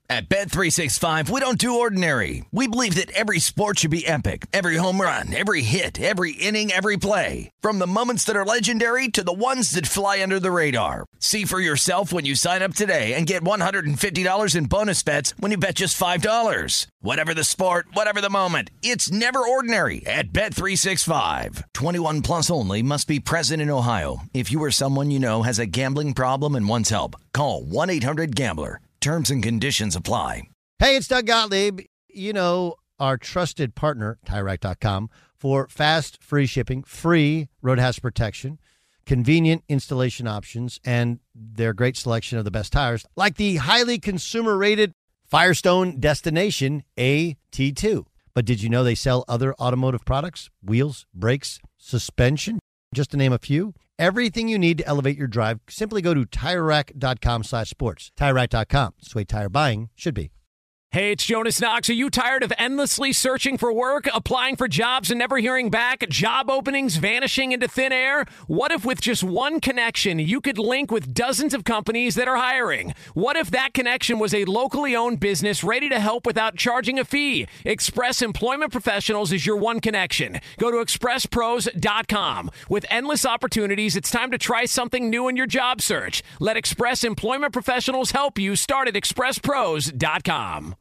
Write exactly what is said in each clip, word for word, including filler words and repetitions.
At Bet three sixty-five, we don't do ordinary. We believe that every sport should be epic. Every home run, every hit, every inning, every play. From the moments that are legendary to the ones that fly under the radar. See for yourself when you sign up today and get one hundred fifty dollars in bonus bets when you bet just five dollars. Whatever the sport, whatever the moment, it's never ordinary at Bet three sixty-five. twenty-one plus only. Must be present in Ohio. If you or someone you know has a gambling problem and wants help, call one eight hundred gambler. Terms and conditions apply. Hey, it's Doug Gottlieb. You know, our trusted partner, Tire Rack dot com, for fast, free shipping, free road hazard protection, convenient installation options, and their great selection of the best tires, like the highly consumer-rated Firestone Destination A T two. But did you know they sell other automotive products? Wheels, brakes, suspension, just to name a few. Everything you need to elevate your drive, simply go to Tire Rack dot com slash sports. Tire Rack dot com. It's the way tire buying should be. Hey, it's Jonas Knox. Are you tired of endlessly searching for work, applying for jobs and never hearing back, job openings vanishing into thin air? What if with just one connection, you could link with dozens of companies that are hiring? What if that connection was a locally owned business ready to help without charging a fee? Express Employment Professionals is your one connection. Go to express pros dot com. With endless opportunities, it's time to try something new in your job search. Let Express Employment Professionals help you. Start at express pros dot com.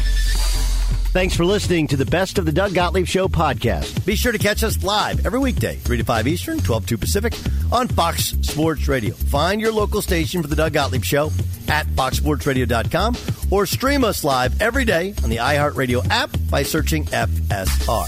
Thanks for listening to the Best of the Doug Gottlieb Show podcast. Be sure to catch us live every weekday, three to five Eastern, twelve to two Pacific, on Fox Sports Radio. Find your local station for the Doug Gottlieb Show at fox sports radio dot com or stream us live every day on the iHeartRadio app by searching F S R.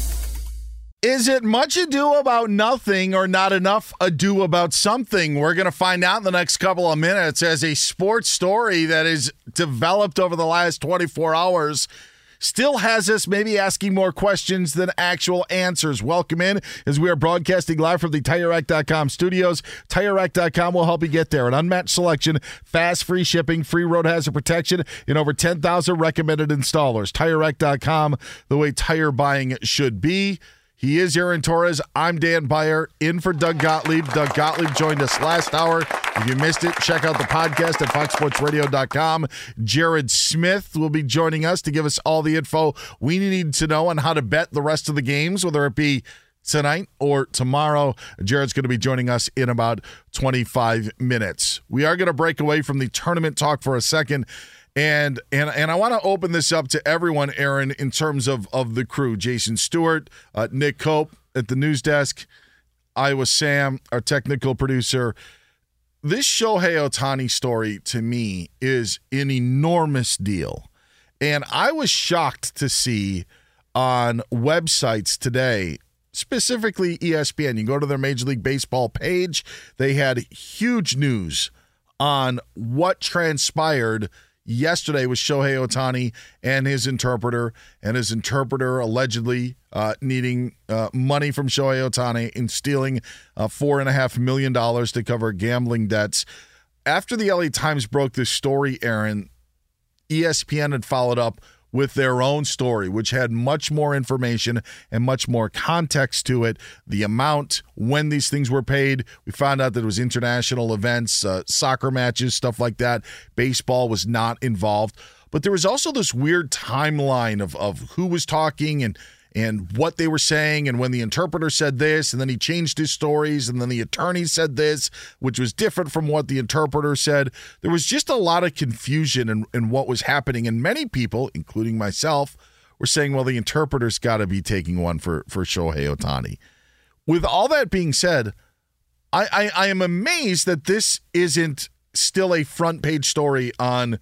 Is it much ado about nothing or not enough ado about something? We're going to find out in the next couple of minutes as a sports story that is developed over the last twenty-four hours still has us maybe asking more questions than actual answers. Welcome in as we are broadcasting live from the Tire Rack dot com studios. Tire Rack dot com will help you get there. An unmatched selection, fast, free shipping, free road hazard protection, and over ten thousand recommended installers. Tire Rack dot com, the way tire buying should be. He is Aaron Torres. I'm Dan Beyer, in for Doug Gottlieb. Doug Gottlieb joined us last hour. If you missed it, check out the podcast at fox sports radio dot com. Jared Smith will be joining us to give us all the info we need to know on how to bet the rest of the games, whether it be tonight or tomorrow. Jared's going to be joining us in about twenty-five minutes. We are going to break away from the tournament talk for a second. And and and I want to open this up to everyone, Aaron, in terms of, of the crew. Jason Stewart, uh, Nick Cope at the news desk, Iowa Sam, our technical producer. This Shohei Ohtani story, to me, is an enormous deal. And I was shocked to see on websites today, specifically E S P N, you go to their Major League Baseball page, they had huge news on what transpired yesterday with Shohei Ohtani and his interpreter, and his interpreter allegedly uh, needing uh, money from Shohei Ohtani and stealing uh, four and a half million dollars to cover gambling debts. After the L A Times broke this story, Aaron, E S P N had followed up with their own story, which had much more information and much more context to it. The amount, when these things were paid. We found out that it was international events, uh, soccer matches, stuff like that. Baseball was not involved. But there was also this weird timeline of, of who was talking and and what they were saying, and when the interpreter said this, and then he changed his stories, and then the attorney said this, which was different from what the interpreter said. There was just a lot of confusion in, in what was happening, and many people, including myself, were saying, well, the interpreter's got to be taking one for, for Shohei Ohtani. With all that being said, I, I, I am amazed that this isn't still a front-page story on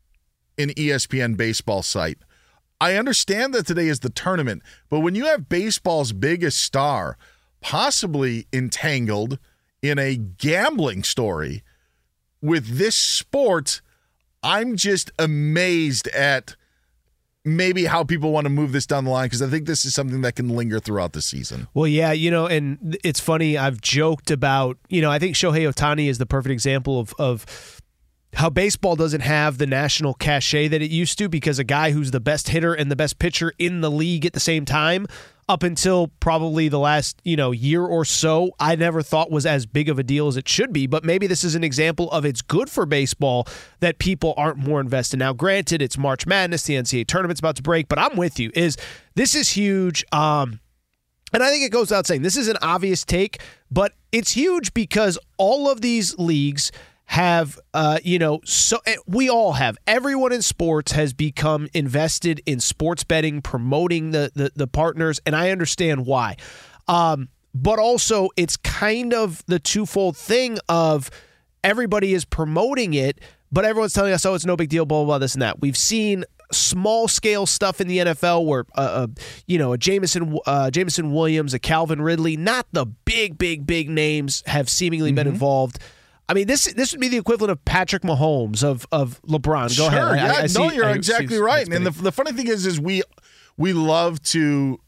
an E S P N baseball site. I understand that today is the tournament, but when you have baseball's biggest star possibly entangled in a gambling story with this sport, I'm just amazed at maybe how people want to move this down the line, because I think this is something that can linger throughout the season. Well, yeah, you know, and it's funny, I've joked about, you know, I think Shohei Ohtani is the perfect example of of how baseball doesn't have the national cachet that it used to, because a guy who's the best hitter and the best pitcher in the league at the same time up until probably the last, you know, year or so, I never thought was as big of a deal as it should be. But maybe this is an example of it's good for baseball that people aren't more invested. Now, granted, it's March Madness, the N C double A tournament's about to break, but I'm with you. Is this is huge. Um, and I think it goes without saying, this is an obvious take, but it's huge because all of these leagues have, uh, you know, so we all have. Everyone in sports has become invested in sports betting, promoting the the, the partners, and I understand why. Um, but also, it's kind of the twofold thing of everybody is promoting it, but everyone's telling us, oh, it's no big deal, blah, blah, blah, this and that. We've seen small-scale stuff in the N F L where, uh, uh, you know, a Jameson, uh, Jameson Williams, a Calvin Ridley, not the big, big, big names have seemingly mm-hmm. been involved. I mean, this this would be the equivalent of Patrick Mahomes of of LeBron. Go sure, ahead. Yeah, I, I see, no, you're I exactly see, right. And the the funny thing is, is we we love to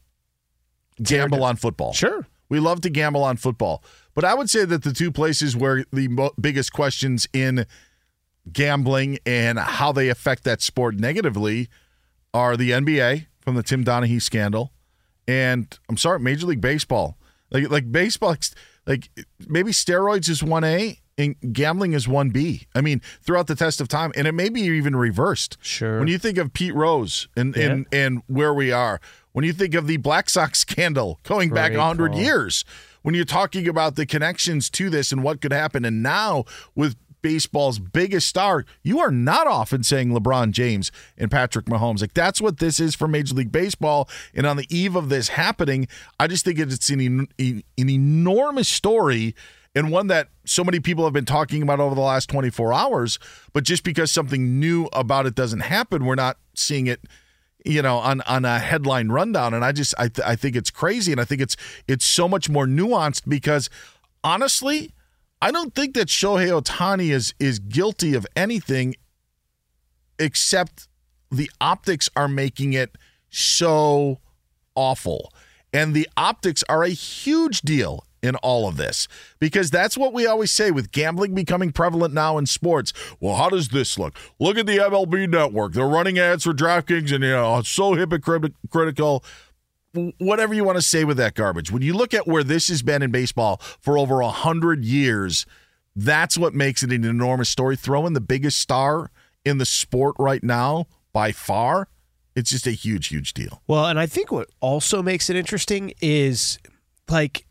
gamble on football. Sure, we love to gamble on football. But I would say that the two places where the mo- biggest questions in gambling and how they affect that sport negatively are the N B A from the Tim Donaghy scandal, and I'm sorry, Major League Baseball. Like like baseball, like maybe steroids is one A. And gambling is one B. I mean, throughout the test of time, and it may be even reversed. Sure. When you think of Pete Rose and yeah. and, and where we are, when you think of the Black Sox scandal going Great back one hundred call. years, when you're talking about the connections to this and what could happen, and now with baseball's biggest star, you are not often saying LeBron James and Patrick Mahomes. Like, that's what this is for Major League Baseball. And on the eve of this happening, I just think it's an, an enormous story, and one that so many people have been talking about over the last twenty-four hours, but just because something new about it doesn't happen, we're not seeing it, you know, on, on a headline rundown. And I just, I, th- I think it's crazy. And I think it's, it's so much more nuanced because honestly, I don't think that Shohei Ohtani is, is guilty of anything except the optics are making it so awful. And the optics are a huge deal in all of this, because that's what we always say with gambling becoming prevalent now in sports. Well, how does this look? Look at the M L B Network. They're running ads for DraftKings, and, you know, it's so hypocritical. Whatever you want to say with that garbage. When you look at where this has been in baseball for over a hundred years, that's what makes it an enormous story. Throw in the biggest star in the sport right now by far. It's just a huge, huge deal. Well, and I think what also makes it interesting is, like,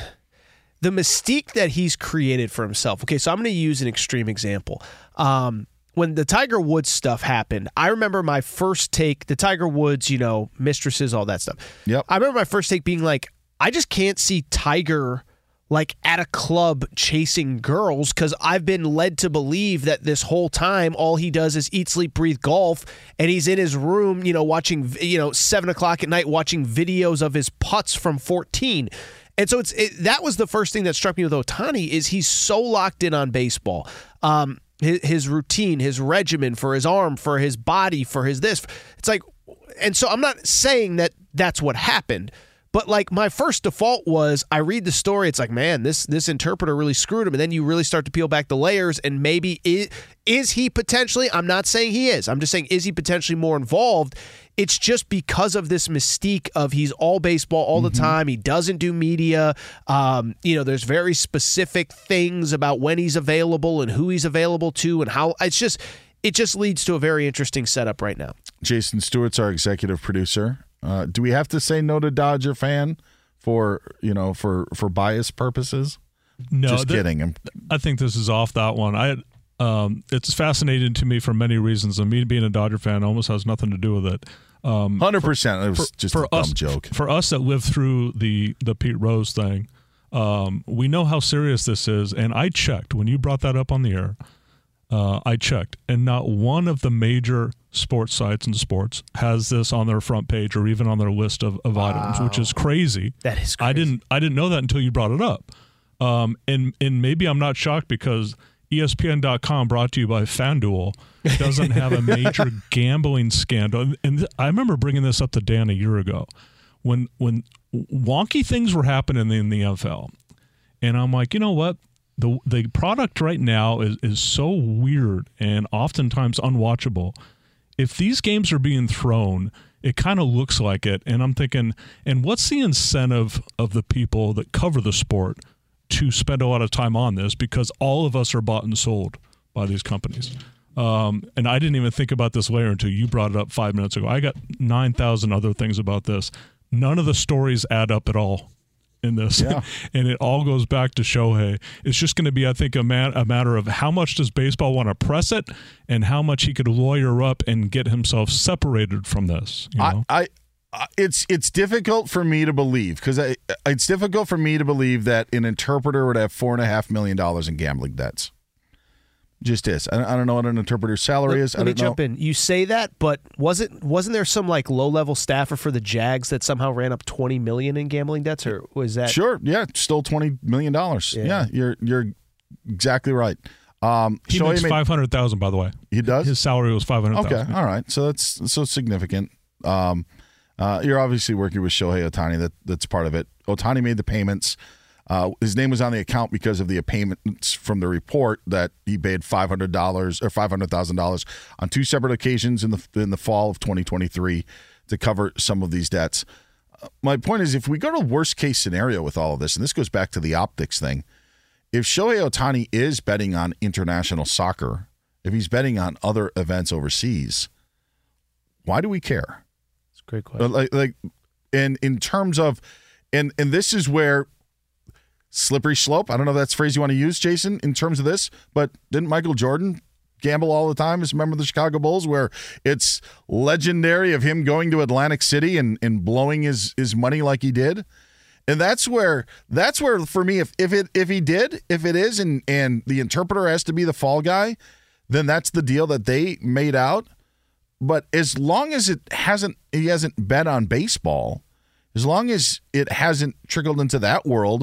the mystique that he's created for himself. Okay, so I'm going to use an extreme example. Um, when the Tiger Woods stuff happened, I remember my first take, the Tiger Woods, you know, mistresses, all that stuff. Yep. I remember my first take being like, I just can't see Tiger like at a club chasing girls, because I've been led to believe that this whole time all he does is eat, sleep, breathe golf, and he's in his room, you know, watching, you know, seven o'clock at night watching videos of his putts from fourteen. And so it's it, that was the first thing that struck me with Ohtani is he's so locked in on baseball. Um, his, his routine, his regimen for his arm, for his body, for his this. It's like, and so I'm not saying that that's what happened, but like my first default was I read the story. It's like, man, this this interpreter really screwed him. And then you really start to peel back the layers, and maybe is, is he potentially, I'm not saying he is. I'm just saying, is he potentially more involved? It's just because of this mystique of he's all baseball all the mm-hmm. time. He doesn't do media. Um, you know, there's very specific things about when he's available and who he's available to and how. It's just, it just leads to a very interesting setup right now. Jason Stewart's our executive producer. Uh, do we have to say no to Dodger fan for, you know, for, for bias purposes? No, just th- kidding. I'm, I think this is off that one. I um, it's fascinating to me for many reasons. And me being a Dodger fan almost has nothing to do with it. Um, one hundred percent. For, it was for, just for a us, dumb joke. For us that lived through the, the Pete Rose thing, um, we know how serious this is. And I checked when you brought that up on the air. Uh, I checked, and not one of the major sports sites in sports has this on their front page or even on their list of, of wow. items, which is crazy. That is crazy. I didn't I didn't know that until you brought it up. Um, and and maybe I'm not shocked because E S P N dot com, brought to you by FanDuel, doesn't have a major gambling scandal. And th- I remember bringing this up to Dan a year ago when when wonky things were happening in the N F L. And I'm like, you know what? The the product right now is, is so weird and oftentimes unwatchable. If these games are being thrown It kind of looks like it. And I'm thinking, and what's the incentive of the people that cover the sport to spend a lot of time on this? Because all of us are bought and sold by these companies. Um, and I didn't even think about this later until you brought it up five minutes ago. I got nine thousand other things about this. None of the stories add up at all in this. Yeah. And it all goes back to Shohei. It's just going to be, I think, a, man, a matter of how much does baseball want to press it and how much he could lawyer up and get himself separated from this. You know? I, I, it's it's difficult for me to believe because it's difficult for me to believe that an interpreter would have four and a half million dollars in gambling debts. Just is. I, I don't know what an interpreter's salary let, is. Let I me don't jump know. in. You say that, but wasn't wasn't there some like low level staffer for the Jags that somehow ran up twenty million in gambling debts, or was that Sure. Yeah. Stole twenty million dollars. Yeah. Yeah. You're you're exactly right. Um, He Shohei makes made- five hundred thousand dollars, by the way. He does? His salary was five hundred thousand dollars. Okay. All right. So that's so significant. Um, uh, you're obviously working with Shohei Ohtani. That that's part of it. Ohtani made the payments. Uh, his name was on the account because of the payments from the report that he paid five hundred dollars or five hundred thousand dollars on two separate occasions in the in the fall of twenty twenty-three to cover some of these debts. Uh, my point is, if we go to worst case scenario with all of this, and this goes back to the optics thing, if Shohei Ohtani is betting on international soccer, if he's betting on other events overseas, why do we care? That's a great question. Uh, Like, like, and in terms of, and and this is where slippery slope. I don't know if that's a phrase you want to use, Jason, in terms of this, but didn't Michael Jordan gamble all the time as a member of the Chicago Bulls, where it's legendary of him going to Atlantic City and, and blowing his, his money like he did? And that's where that's where for me, if if it if he did, if it is, and and the interpreter has to be the fall guy, then that's the deal that they made out. But as long as it hasn't, he hasn't bet on baseball, as long as it hasn't trickled into that world.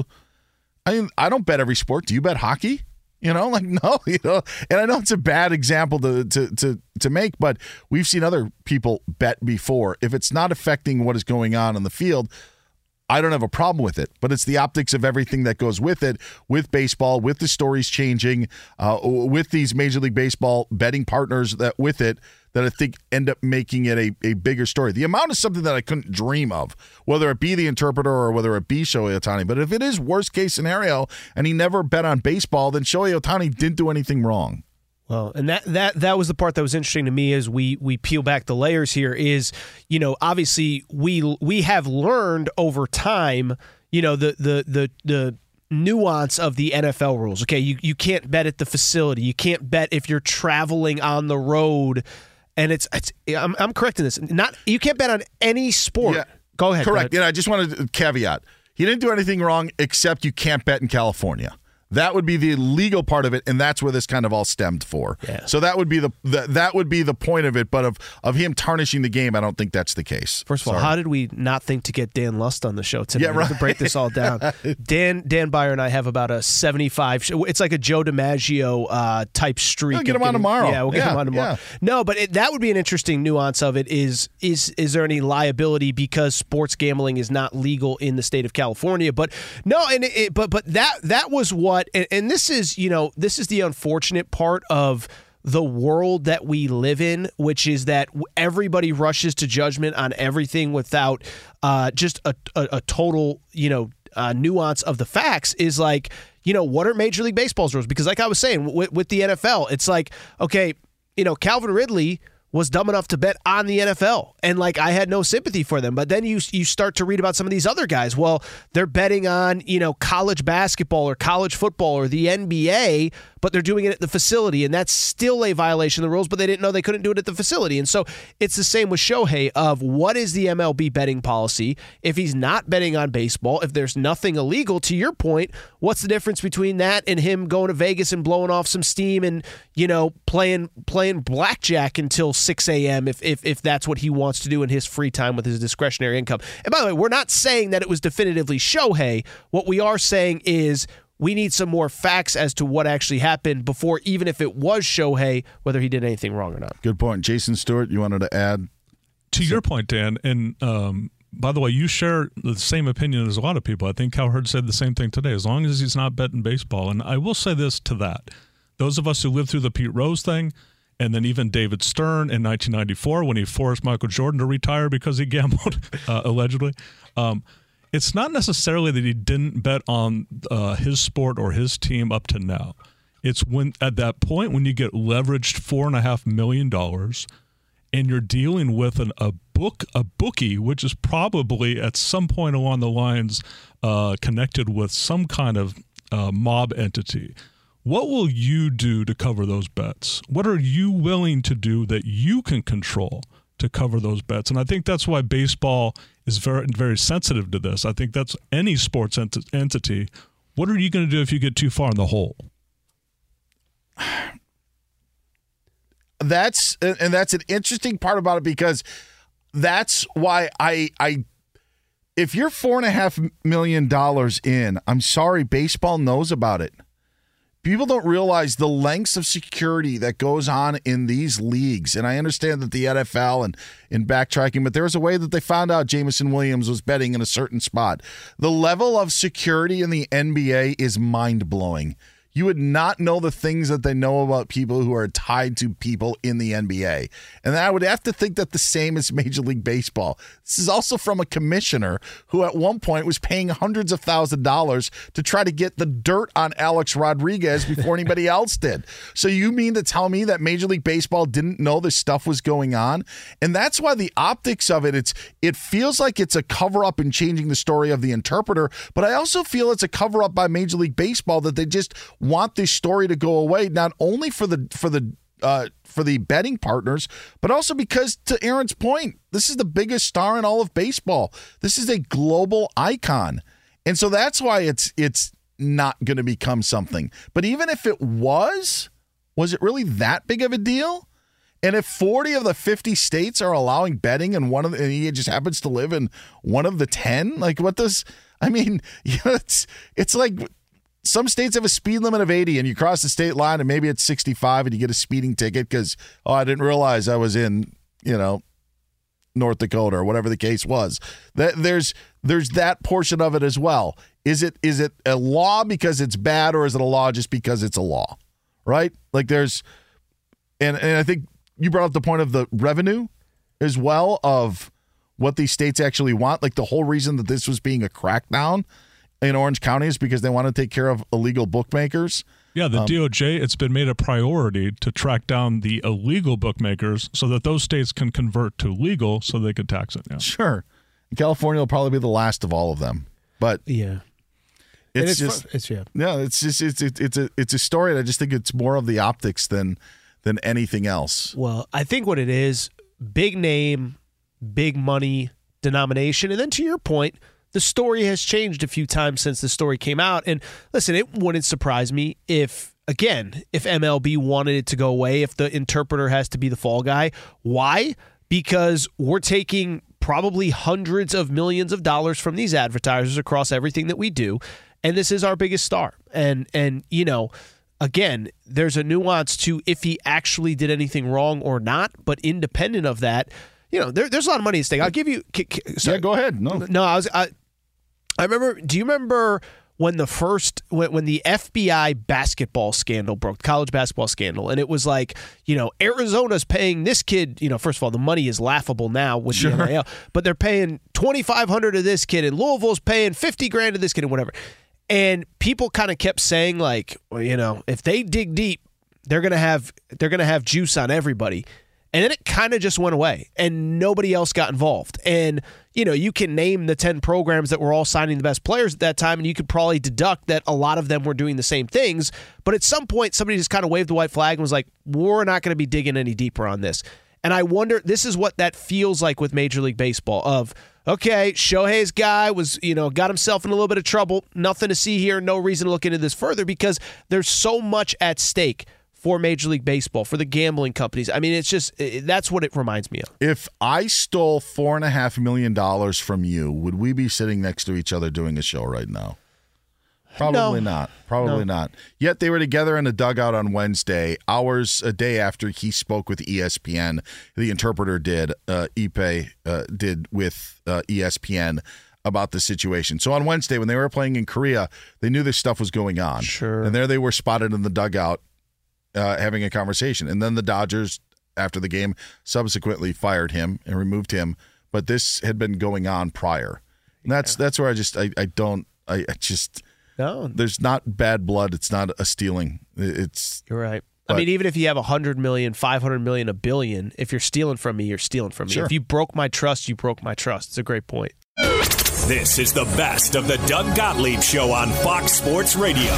I mean, I don't bet every sport. Do you bet hockey? You know, like, no, you know, and I know it's a bad example to to to to make, but we've seen other people bet before. If it's not affecting what is going on in the field, I don't have a problem with it, but it's the optics of everything that goes with it, with baseball, with the stories changing, uh, with these Major League Baseball betting partners that with it, that I think end up making it a, a bigger story. The amount is something that I couldn't dream of, whether it be the interpreter or whether it be Shohei Ohtani. But if it is worst case scenario and he never bet on baseball, then Shohei Ohtani didn't do anything wrong. Well, and that, that that was the part that was interesting to me as we we peel back the layers here is, you know, obviously we we have learned over time, you know, the the the the nuance of the N F L rules. Okay, you, you can't bet at the facility. You can't bet if you're traveling on the road. And it's, it's I'm, I'm correcting this. Not you can't bet on any sport. Yeah. Go ahead. Correct. Go ahead. Yeah, I just wanted to caveat. He didn't do anything wrong except you can't bet in California. That would be the legal part of it, and that's where this kind of all stemmed for. Yeah. So that would be the, the that would be the point of it. But of of him tarnishing the game, I don't think that's the case. First of all, Sorry. how did we not think to get Dan Lust on the show today? Yeah, We have right. to break this all down. Dan Dan Byer and I have about a seventy-five. Sh- it's like a Joe DiMaggio uh, type streak. We'll get of him on getting- tomorrow. Yeah, we'll get Yeah, him on tomorrow. yeah. No, but it, that would be an interesting nuance of it. Is is is there any liability because sports gambling is not legal in the state of California? But no, and it, it, but but that that was what, and, and this is you know this is the unfortunate part of the world that we live in, which is that everybody rushes to judgment on everything without uh, just a, a, a total, you know, uh, nuance of the facts. Is like, you know, what are Major League Baseball's rules? Because like I was saying, with, with the N F L, it's like, okay, you know, Calvin Ridley was dumb enough to bet on the N F L, and like I had no sympathy for them. But then you you start to read about some of these other guys. Well, they're betting on, you know, college basketball or college football or the N B A, but they're doing it at the facility, and that's still a violation of the rules, but they didn't know they couldn't do it at the facility. And so it's the same with Shohei of what is the M L B betting policy? If he's not betting on baseball, if there's nothing illegal, to your point, what's the difference between that and him going to Vegas and blowing off some steam and, you know, playing playing blackjack until six a.m. if, if if that's what he wants to do in his free time with his discretionary income? And by the way, we're not saying that it was definitively Shohei. What we are saying is we need some more facts as to what actually happened before, even if it was Shohei, whether he did anything wrong or not. Good point. Jason Stewart, you wanted to add? To your point, Dan, and um, by the way, you share the same opinion as a lot of people. I think Cowherd said the same thing today, as long as he's not betting baseball. And I will say this to that. Those of us who lived through the Pete Rose thing and then even David Stern in nineteen ninety-four when he forced Michael Jordan to retire because he gambled, uh, allegedly. Um, it's not necessarily that he didn't bet on uh, his sport or his team up to now. It's when at that point when you get leveraged four and a half million dollars, and you're dealing with an, a book a bookie, which is probably at some point along the lines uh, connected with some kind of uh, mob entity. What will you do to cover those bets? What are you willing to do that you can control to cover those bets? And I think that's why baseball is very, very sensitive to this. I think that's any sports ent- entity. What are you going to do if you get too far in the hole? That's and that's an interesting part about it, because that's why I I if you're four and a half million dollars in, I'm sorry, baseball knows about it. People don't realize the lengths of security that goes on in these leagues. And I understand that the N F L and in backtracking, but there was a way that they found out Jameson Williams was betting in a certain spot. The level of security in the N B A is mind-blowing. You would not know the things that they know about people who are tied to people in the N B A. And I would have to think that the same is Major League Baseball. This is also from a commissioner who at one point was paying hundreds of thousands of dollars to try to get the dirt on Alex Rodriguez before anybody else did. So you mean to tell me that Major League Baseball didn't know this stuff was going on? And that's why the optics of it, it's it feels like it's a cover-up in changing the story of the Interpreter, but I also feel it's a cover-up by Major League Baseball that they just want this story to go away, not only for the for the uh, for the betting partners, but also because, to Aaron's point, this is the biggest star in all of baseball. This is a global icon, and so that's why it's it's not going to become something. But even if it was, was it really that big of a deal? And if forty of the fifty states are allowing betting, and one of the, and he just happens to live in one of the ten, like what does I mean? You know, it's it's like. Some states have a speed limit of eighty, and you cross the state line, and maybe it's sixty-five, and you get a speeding ticket because, oh, I didn't realize I was in, you know, North Dakota or whatever the case was. That there's there's that portion of it as well. Is it is it a law because it's bad, or is it a law just because it's a law? Right? Like there's, and and I think you brought up the point of the revenue as well of what these states actually want. Like the whole reason that this was being a crackdown in Orange County is because they want to take care of illegal bookmakers. Yeah, the um, D O J, it's been made a priority to track down the illegal bookmakers so that those states can convert to legal so they can tax it. Yeah. Sure. California will probably be the last of all of them. But yeah, it's, it's just fun. it's yeah. Yeah, it's just it's it's it's a it's a story, and I just think it's more of the optics than than anything else. Well, I think what it is, big name, big money denomination, and then to your point, the story has changed a few times since the story came out. And listen, it wouldn't surprise me if, again, if M L B wanted it to go away, if the Interpreter has to be the fall guy. Why? Because we're taking probably hundreds of millions of dollars from these advertisers across everything that we do, and this is our biggest star. And, and you know, again, there's a nuance to if he actually did anything wrong or not, but independent of that, you know, there, there's a lot of money at stake. I'll give you. C- c- sorry. Yeah, go ahead. No, no. I was. I, I remember. Do you remember when the first when, when the F B I basketball scandal broke, college basketball scandal, and it was like, you know, Arizona's paying this kid. You know, first of all, the money is laughable now with sure. the N I L, but they're paying twenty-five hundred to this kid, and Louisville's paying fifty grand to this kid, and whatever. And people kind of kept saying like, well, you know, if they dig deep, they're gonna have they're gonna have juice on everybody. And then it kind of just went away, and nobody else got involved. And, you know, you can name the ten programs that were all signing the best players at that time, and you could probably deduct that a lot of them were doing the same things. But at some point, somebody just kind of waved the white flag and was like, we're not going to be digging any deeper on this. And I wonder, this is what that feels like with Major League Baseball of, okay, Shohei's guy was, you know, got himself in a little bit of trouble. Nothing to see here. No reason to look into this further because there's so much at stake for Major League Baseball, for the gambling companies. I mean, it's just, that's what it reminds me of. If I stole four and a half million dollars from you, would we be sitting next to each other doing a show right now? Probably no. not. Probably no. not. Yet they were together in a dugout on Wednesday, hours a day after he spoke with E S P N. The Interpreter did, uh, Ipe uh, did with uh, E S P N about the situation. So on Wednesday, when they were playing in Korea, they knew this stuff was going on. Sure. And there they were spotted in the dugout uh, having a conversation. And then the Dodgers, after the game, subsequently fired him and removed him. But this had been going on prior. And that's yeah. that's where I just I, I don't I, I just no. There's not bad blood. It's not a stealing. It's You're right. But, I mean, even if you have one hundred million, five hundred million, a billion, if you're stealing from me, you're stealing from me. Sure. If you broke my trust, you broke my trust. It's a great point. This is the best of the Doug Gottlieb Show on Fox Sports Radio.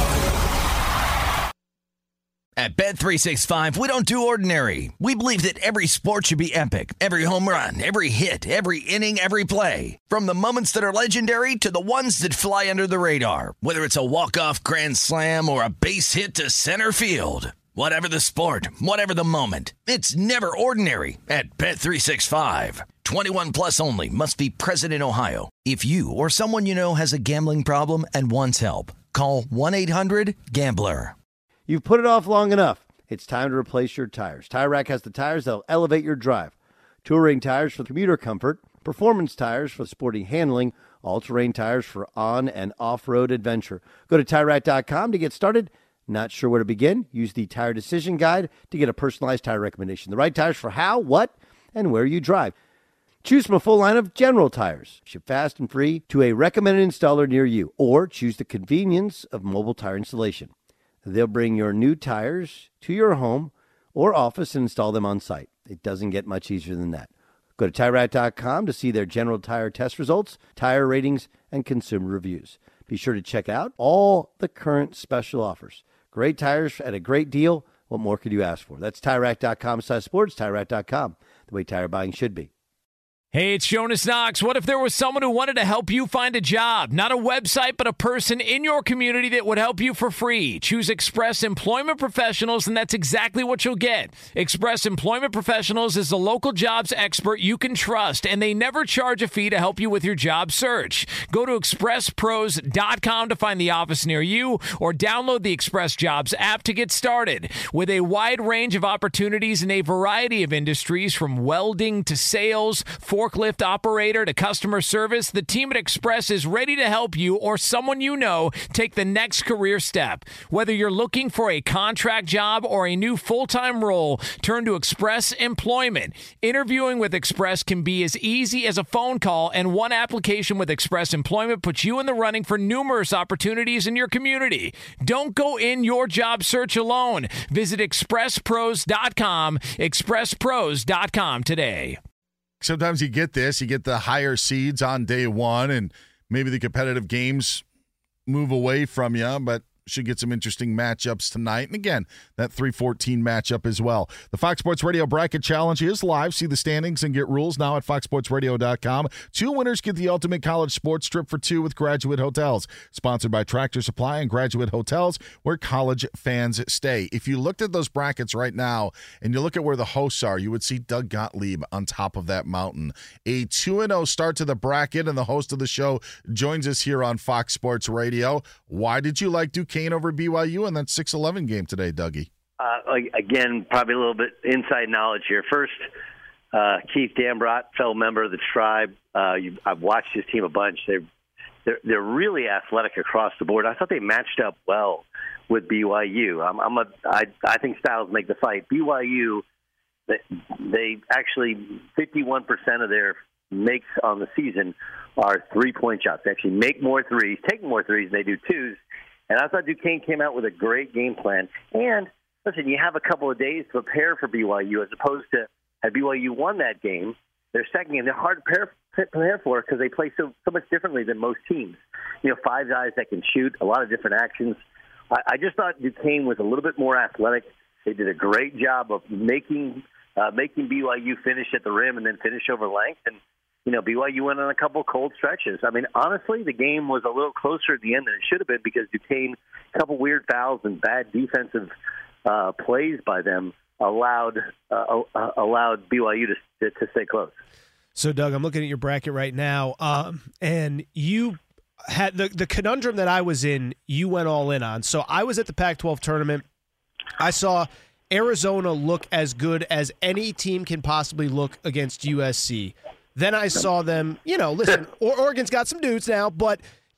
At Bet three sixty-five, we don't do ordinary. We believe that every sport should be epic. Every home run, every hit, every inning, every play. From the moments that are legendary to the ones that fly under the radar. Whether it's a walk-off grand slam or a base hit to center field. Whatever the sport, whatever the moment, it's never ordinary at Bet three sixty-five. twenty-one plus only. Must be present in Ohio. If you or someone you know has a gambling problem and wants help, call one eight hundred gambler. You've put it off long enough. It's time to replace your tires. Tire Rack has the tires that'll elevate your drive. Touring tires for commuter comfort, performance tires for sporty handling, all-terrain tires for on- and off-road adventure. Go to Tire Rack dot com to get started. Not sure where to begin? Use the Tire Decision Guide to get a personalized tire recommendation. The right tires for how, what, and where you drive. Choose from a full line of general tires. Ship fast and free to a recommended installer near you. Or choose the convenience of mobile tire installation. They'll bring your new tires to your home or office and install them on site. It doesn't get much easier than that. Go to Tire Rack dot com to see their general tire test results, tire ratings, and consumer reviews. Be sure to check out all the current special offers. Great tires at a great deal. What more could you ask for? That's Tire Rack dot com slash sports, Tire Rack dot com, the way tire buying should be. Hey, it's Jonas Knox. What if there was someone who wanted to help you find a job? Not a website, but a person in your community that would help you for free. Choose Express Employment Professionals, and that's exactly what you'll get. Express Employment Professionals is the local jobs expert you can trust, and they never charge a fee to help you with your job search. Go to express pros dot com to find the office near you, or download the Express Jobs app to get started. With a wide range of opportunities in a variety of industries, from welding to sales, for forklift operator to customer service, the team at Express is ready to help you or someone you know take the next career step. Whether you're looking for a contract job or a new full-time role, turn to Express Employment. Interviewing with Express can be as easy as a phone call, and one application with Express Employment puts you in the running for numerous opportunities in your community. Don't go in your job search alone. Visit express pros dot com, express pros dot com today. Sometimes you get this, you get the higher seeds on day one, and maybe the competitive games move away from you, but should get some interesting matchups tonight. And again, that three fourteen matchup as well. The Fox Sports Radio Bracket Challenge is live. See the standings and get rules now at fox sports radio dot com. Two winners get the ultimate college sports trip for two with Graduate Hotels. Sponsored by Tractor Supply and Graduate Hotels, where college fans stay. If you looked at those brackets right now and you look at where the hosts are, you would see Doug Gottlieb on top of that mountain. A two and oh start to the bracket, and the host of the show joins us here on Fox Sports Radio. Why did you like Duquesne over B Y U in that six eleven game today, Dougie? Uh, again, probably a little bit inside knowledge here. First, uh, Keith Dambrot, fellow member of the Tribe. Uh, you, I've watched his team a bunch. They're, they're they're really athletic across the board. I thought they matched up well with B Y U. I'm, I'm a, I, I think styles make the fight. B Y U, they, they actually fifty-one percent of their makes on the season are three-point shots. They actually make more threes, take more threes than they do twos. And I thought Duquesne came out with a great game plan. And, listen, you have a couple of days to prepare for B Y U as opposed to had B Y U won that game, their second game, they're hard to prepare, prepare for because they play so, so much differently than most teams. You know, five guys that can shoot, a lot of different actions. I, I just thought Duquesne was a little bit more athletic. They did a great job of making uh, making B Y U finish at the rim and then finish over length. And, you know, B Y U went on a couple cold stretches. I mean, honestly, the game was a little closer at the end than it should have been because Duquesne, a couple weird fouls and bad defensive uh, plays by them allowed uh, uh, allowed B Y U to, to to stay close. So, Doug, I'm looking at your bracket right now, um, and you had the the conundrum that I was in. You went all in on. So I was at the Pac twelve tournament. I saw Arizona look as good as any team can possibly look against U S C. Then I saw them, you know, listen, Oregon's got some dudes now, but,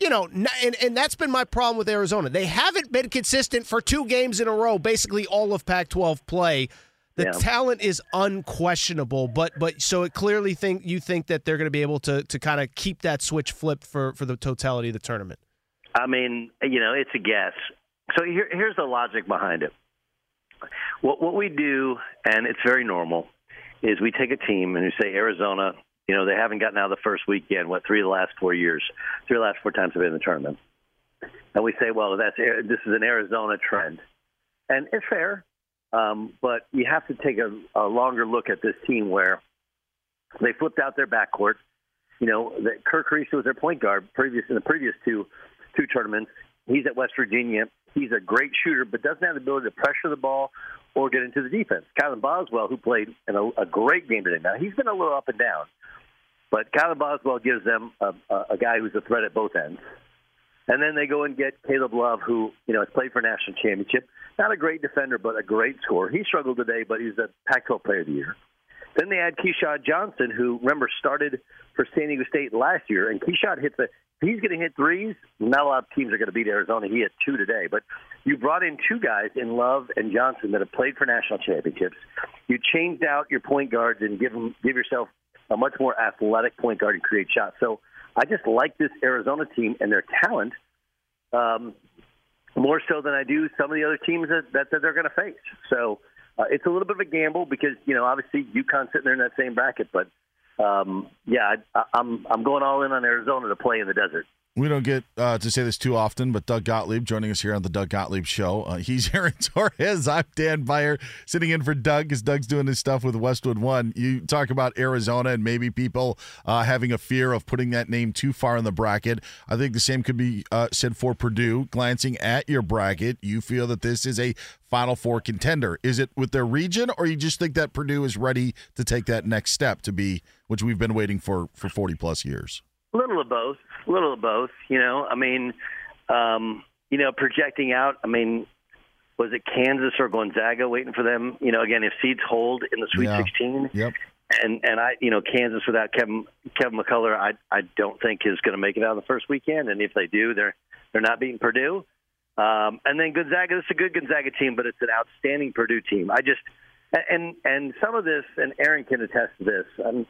you know, and, and that's been my problem with Arizona. They haven't been consistent for two games in a row, basically all of Pac twelve play. The Yeah. talent is unquestionable, but but so it clearly think you think that they're going to be able to to kind of keep that switch flipped for, for the totality of the tournament. I mean, you know, it's a guess. So here, here's the logic behind it. What what we do, and it's very normal, is we take a team and we say Arizona, you know, they haven't gotten out of the first weekend, what, three of the last four years, three of the last four times they've been in the tournament. And we say, well, that's this is an Arizona trend. And it's fair, um, but you have to take a, a longer look at this team where they flipped out their backcourt. You know, that Kirk Reese was their point guard previous in the previous two two tournaments. He's at West Virginia. He's a great shooter, but doesn't have the ability to pressure the ball or get into the defense. Kylan Boswell, who played in a, a great game today. Now, he's been a little up and down, but Kylan Boswell gives them a, a, a guy who's a threat at both ends. And then they go and get Caleb Love, who, you know, has played for a national championship. Not a great defender, but a great scorer. He struggled today, but he's a Pac twelve Player of the Year. Then they add Keyshawn Johnson, who, remember, started for San Diego State last year. And Keyshawn hits a – he's going to hit threes. Not a lot of teams are going to beat Arizona. He hit two today. But you brought in two guys in Love and Johnson that have played for national championships. You changed out your point guards and give them, give yourself a much more athletic point guard and create shots. So I just like this Arizona team and their talent um, more so than I do some of the other teams that, that, that they're going to face. So – Uh, it's a little bit of a gamble because, you know, obviously UConn's sitting there in that same bracket. But, um, yeah, I, I'm I'm going all in on Arizona to play in the desert. We don't get uh, to say this too often, but Doug Gottlieb joining us here on the Doug Gottlieb Show. Uh, he's Aaron Torres. I'm Dan Beyer, sitting in for Doug as Doug's doing his stuff with Westwood One. You talk about Arizona and maybe people uh, having a fear of putting that name too far in the bracket. I think the same could be uh, said for Purdue. Glancing at your bracket, you feel that this is a Final Four contender. Is it with their region, or you just think that Purdue is ready to take that next step to be, which we've been waiting for for forty plus years? A little of both. A little of both. You know, I mean, um, you know, projecting out, I mean, was it Kansas or Gonzaga waiting for them? You know, again, if seeds hold in the Sweet Yeah. sixteen, Yep. and and I, you know, Kansas without Kevin Kevin McCullough, I I don't think is going to make it out of the first weekend. And if they do, they're they're not beating Purdue. Um, and then Gonzaga, it's a good Gonzaga team, but it's an outstanding Purdue team. I just and and some of this, and Aaron can attest to this, um,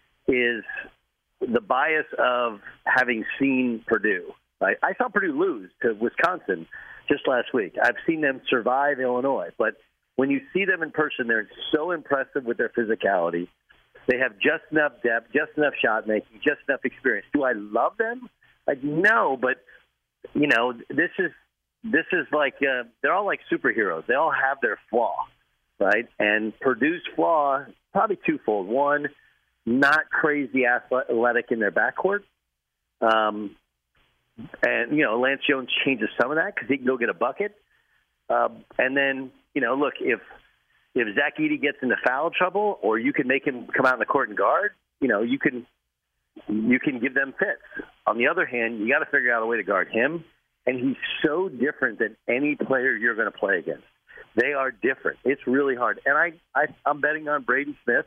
is the bias of having seen Purdue. Right? I saw Purdue lose to Wisconsin just last week. I've seen them survive Illinois, but when you see them in person, they're so impressive with their physicality. They have just enough depth, just enough shot making, just enough experience. Do I love them? Like, no, but you know, this is this is like uh, they're all like superheroes. They all have their flaw, right? And Purdue's flaw probably twofold. One, not crazy athletic in their backcourt. Um, and, you know, Lance Jones changes some of that because he can go get a bucket. Um, and then, you know, look, if if Zach Edey gets into foul trouble or you can make him come out in the court and guard, you know, you can you can give them fits. On the other hand, you got to figure out a way to guard him. And he's so different than any player you're going to play against. They are different. It's really hard. And I, I, I'm betting on Braden Smith,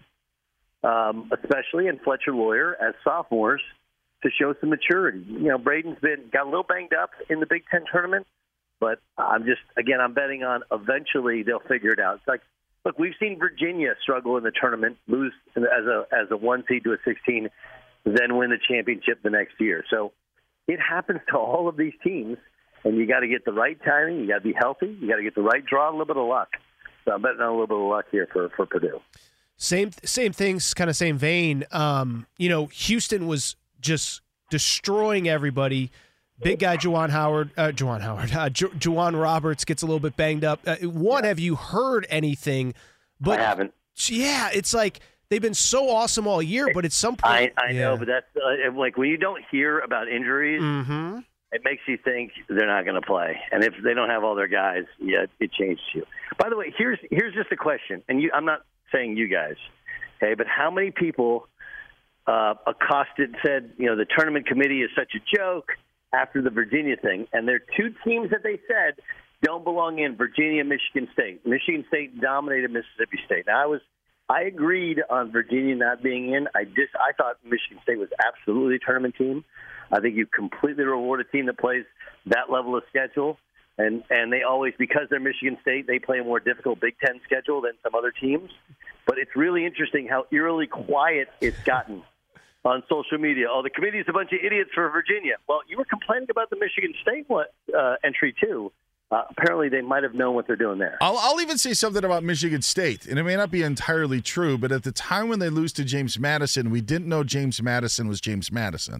um, especially, and Fletcher Loyer as sophomores to show some maturity. You know, Braden's been got a little banged up in the Big Ten tournament, but I'm just, again, I'm betting on eventually they'll figure it out. It's like, look, we've seen Virginia struggle in the tournament, lose as a as a one seed to a sixteen, then win the championship the next year. So it happens to all of these teams, and you got to get the right timing. You got to be healthy. You got to get the right draw, a little bit of luck. So I'm betting on a little bit of luck here for, for Purdue. Same same things, kind of same vein. Um, you know, Houston was just destroying everybody. Big guy Juwan Howard, uh, Juwan Howard, uh, Ju- Juwan Roberts gets a little bit banged up. Uh, one, have you heard anything? But I haven't. Yeah, it's like they've been so awesome all year, but at some point, I, I yeah. know, but that's uh, like when you don't hear about injuries, Mm-hmm. it makes you think they're not going to play. And if they don't have all their guys, yeah, it changes you. By the way, here's here's just a question, and you, I'm not saying you guys, okay, but how many people uh, accosted, said, you know, the tournament committee is such a joke after the Virginia thing, and there are two teams that they said don't belong in, Virginia, Michigan State. Michigan State dominated Mississippi State. Now, I was I agreed on Virginia not being in. I just I thought Michigan State was absolutely a tournament team. I think you completely reward a team that plays that level of schedule. And and they always, because they're Michigan State, they play a more difficult Big Ten schedule than some other teams. But it's really interesting how eerily quiet it's gotten on social media. Oh, the committee's a bunch of idiots for Virginia. Well, you were complaining about the Michigan State uh, entry, too. Uh, apparently, they might have known what they're doing there. I'll, I'll even say something about Michigan State, and it may not be entirely true, but at the time when they lose to James Madison, we didn't know James Madison was James Madison.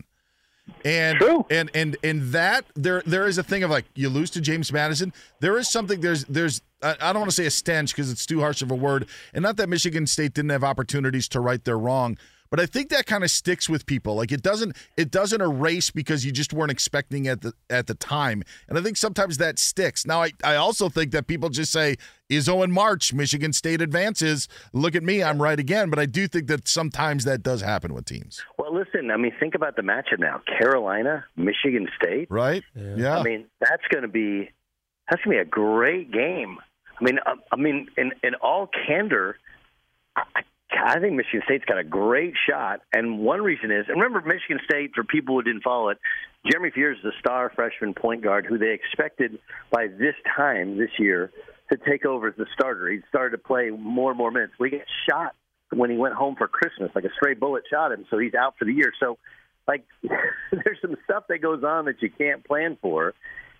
And True. and and and that there there is a thing of like you lose to James Madison. There is something there's there's I don't want to say a stench because it's too harsh of a word, and not that Michigan State didn't have opportunities to right their wrong, but I think that kind of sticks with people. Like it doesn't it doesn't erase because you just weren't expecting at the at the time, and I think sometimes that sticks. Now I I also think that people just say Izzo in March, Michigan State advances. Look at me, I'm right again. But I do think that sometimes that does happen with teams. Well, listen, I mean, think about the matchup now: Carolina, Michigan State. Right? Yeah. yeah. I mean, that's going to be that's going to be a great game. I mean, I, I mean, in in all candor, I, I think Michigan State's got a great shot. And one reason is, and remember, Michigan State, for people who didn't follow it, Jeremy Fears is a star freshman point guard who they expected by this time this year to take over as the starter. He started to play more and more minutes. We got shot when he went home for Christmas, like a stray bullet shot him, so he's out for the year. So, like, there's some stuff that goes on that you can't plan for,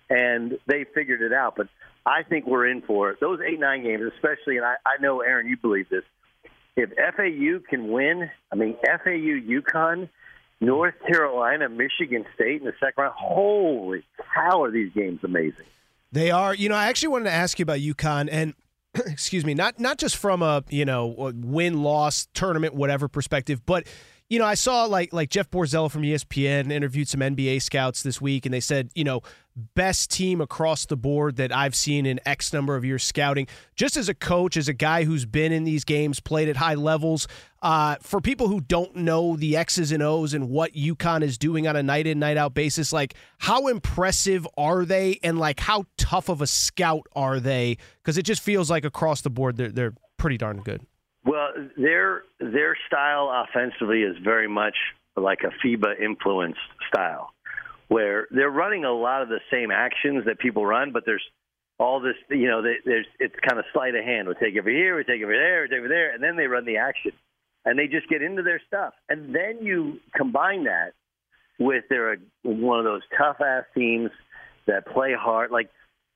and they figured it out. But I think we're in for it. Those eight, nine games, especially, and I, I know, Aaron, you believe this, if F A U can win, I mean, F A U, UConn, North Carolina, Michigan State in the second round, holy cow, are these games amazing. They are. You know, I actually wanted to ask you about UConn, and excuse me, not not just from a, you know, win-loss, tournament, whatever perspective, but, you know, I saw like like Jeff Borzello from E S P N interviewed some N B A scouts this week, and they said, you know, best team across the board that I've seen in X number of years scouting. Just as a coach, as a guy who's been in these games, played at high levels, uh, for people who don't know the X's and O's and what UConn is doing on a night-in, night-out basis, like, how impressive are they, and, like, how tough of a scout are they? Because it just feels like across the board they're, they're pretty darn good. Well, their their style offensively is very much like a FIBA-influenced style, where they're running a lot of the same actions that people run, but there's all this, you know, there's it's kind of sleight of hand. We take it over here, we take it over there, we take it over there, and then they run the action. And they just get into their stuff. And then you combine that with they're a, one of those tough-ass teams that play hard. Like,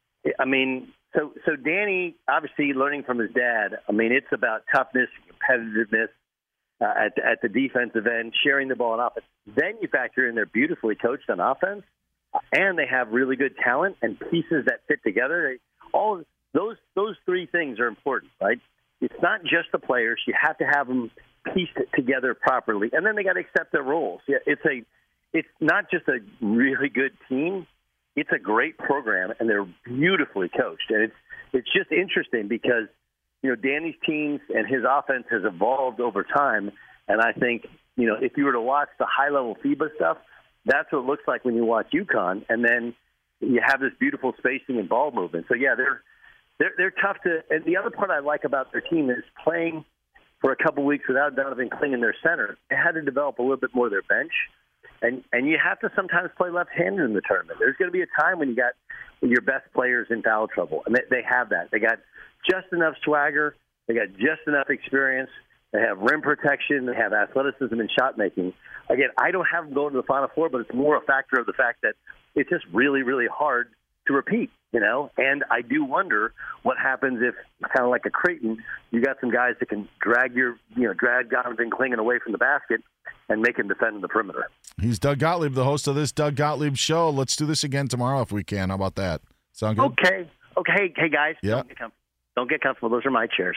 I mean, so so Danny, obviously learning from his dad, I mean, it's about toughness, competitiveness uh, at, at the defensive end, sharing the ball on offense. Then you factor in they're beautifully coached on offense, and they have really good talent and pieces that fit together. They, all those those three things are important, right? It's not just the players. You have to have them pieced together properly, and then they got to accept their roles. Yeah, it's a, it's not just a really good team; it's a great program, and they're beautifully coached. And it's it's just interesting because you know Danny's teams and his offense has evolved over time, and I think you know if you were to watch the high level FIBA stuff, that's what it looks like when you watch UConn, and then you have this beautiful spacing and ball movement. So yeah, they're they're they're tough to. And the other part I like about their team is playing for a couple weeks without Donovan Cling in their center. They had to develop a little bit more of their bench. And and you have to sometimes play left-handed in the tournament. There's going to be a time when you got your best players in foul trouble. And they, they have that. They got just enough swagger. They got just enough experience. They have rim protection. They have athleticism and shot making. Again, I don't have them going to the Final Four, but it's more a factor of the fact that it's just really, really hard to repeat, you know, and I do wonder what happens if, kind of like a Creighton, you got some guys that can drag your, you know, drag Donovan Clingan away from the basket and make him defend in the perimeter. He's Doug Gottlieb, the host of this Doug Gottlieb Show. Let's do this again tomorrow if we can. How about that? Sound good? Okay. Okay. Hey, guys. Yeah. Don't get comfortable. Don't get comfortable. Those are my chairs.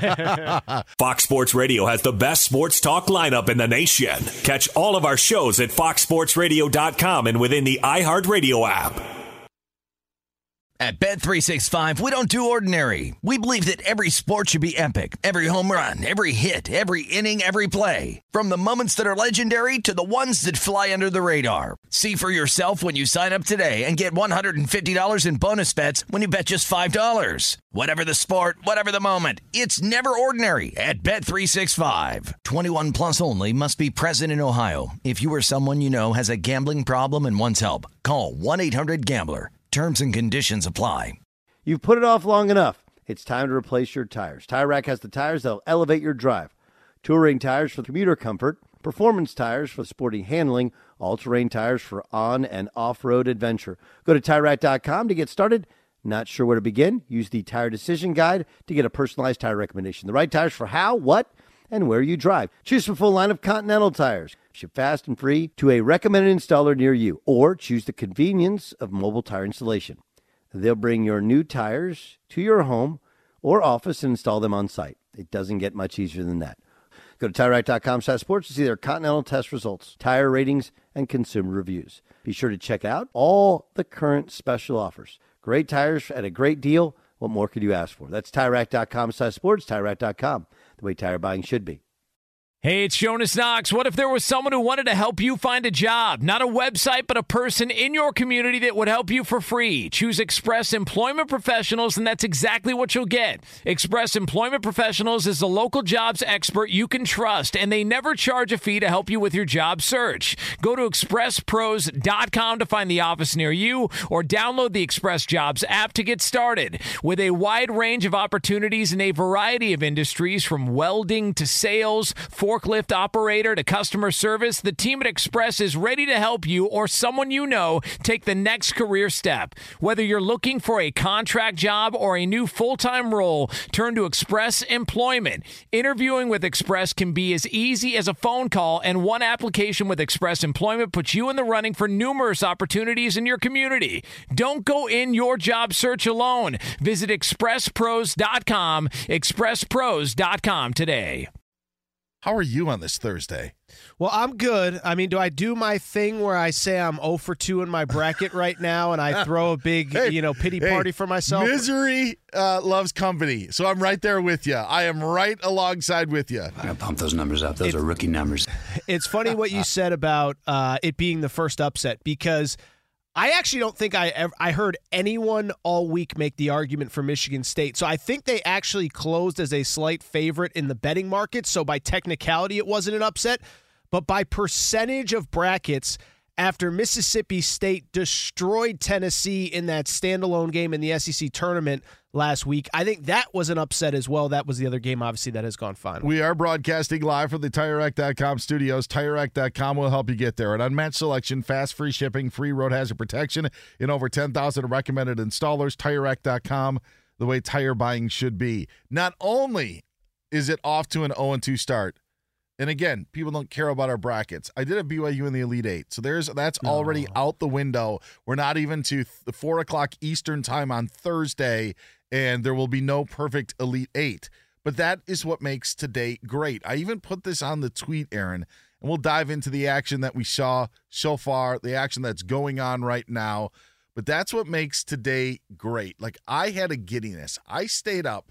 Fox Sports Radio has the best sports talk lineup in the nation. Catch all of our shows at fox sports radio dot com and within the iHeartRadio app. At Bet three sixty-five, we don't do ordinary. We believe that every sport should be epic. Every home run, every hit, every inning, every play. From the moments that are legendary to the ones that fly under the radar. See for yourself when you sign up today and get one hundred fifty dollars in bonus bets when you bet just five dollars. Whatever the sport, whatever the moment, it's never ordinary at Bet three sixty-five. twenty-one plus only. Must be present in Ohio. If you or someone you know has a gambling problem and wants help, call one eight hundred gambler. Terms and conditions apply. You've put it off long enough. It's time to replace your tires. Tire Rack has the tires that'll elevate your drive. Touring tires for commuter comfort, performance tires for sporty handling, all-terrain tires for on- and off-road adventure. Go to Tire Rack dot com to get started. Not sure where to begin? Use the Tire Decision Guide to get a personalized tire recommendation. The right tires for how, what, and where you drive. Choose from a full line of Continental tires. Ship fast and free to a recommended installer near you, or choose the convenience of mobile tire installation. They'll bring your new tires to your home or office and install them on site. It doesn't get much easier than that. Go to Tire Rack dot com slash sports to see their Continental test results, tire ratings, and consumer reviews. Be sure to check out all the current special offers. Great tires at a great deal. What more could you ask for? That's Tire Rack dot com slash sports, Tire Rack dot com, the way tire buying should be. Hey, it's Jonas Knox. What if there was someone who wanted to help you find a job? Not a website, but a person in your community that would help you for free. Choose Express Employment Professionals, and that's exactly what you'll get. Express Employment Professionals is the local jobs expert you can trust, and they never charge a fee to help you with your job search. Go to express pros dot com to find the office near you, or download the Express Jobs app to get started. With a wide range of opportunities in a variety of industries, from welding to sales, for forklift operator to customer service, the team at Express is ready to help you or someone you know take the next career step. Whether you're looking for a contract job or a new full-time role, turn to Express Employment. Interviewing with Express can be as easy as a phone call, and one application with Express Employment puts you in the running for numerous opportunities in your community. Don't go in your job search alone. Visit express pros dot com, express pros dot com today. How are you on this Thursday? Well, I'm good. I mean, do I do my thing where I say I'm zero for two in my bracket right now and I throw a big, hey, you know, pity hey, party for myself? Misery uh, loves company. So I'm right there with you. I am right alongside with you. I gotta pump those numbers up. Those It's- are rookie numbers. It's funny what you said about uh, it being the first upset, because I actually don't think I ever, I heard anyone all week make the argument for Michigan State. So I think they actually closed as a slight favorite in the betting market. So by technicality, it wasn't an upset. But by percentage of brackets, after Mississippi State destroyed Tennessee in that standalone game in the S E C tournament last week, I think that was an upset as well. That was the other game, obviously, that has gone final. We are broadcasting live from the Tire Rack dot com studios. Tire Rack dot com will help you get there. An unmatched selection, fast, free shipping, free road hazard protection in over ten thousand recommended installers. Tire Rack dot com, the way tire buying should be. Not only is it off to an oh and two start, and again, people don't care about our brackets. I did a B Y U in the Elite Eight, so there's that's No. already out the window. We're not even to the four o'clock Eastern time on Thursday, and there will be no perfect Elite Eight. But that is what makes today great. I even put this on the tweet, Aaron, and we'll dive into the action that we saw so far, the action that's going on right now. But that's what makes today great. Like, I had a giddiness. I stayed up,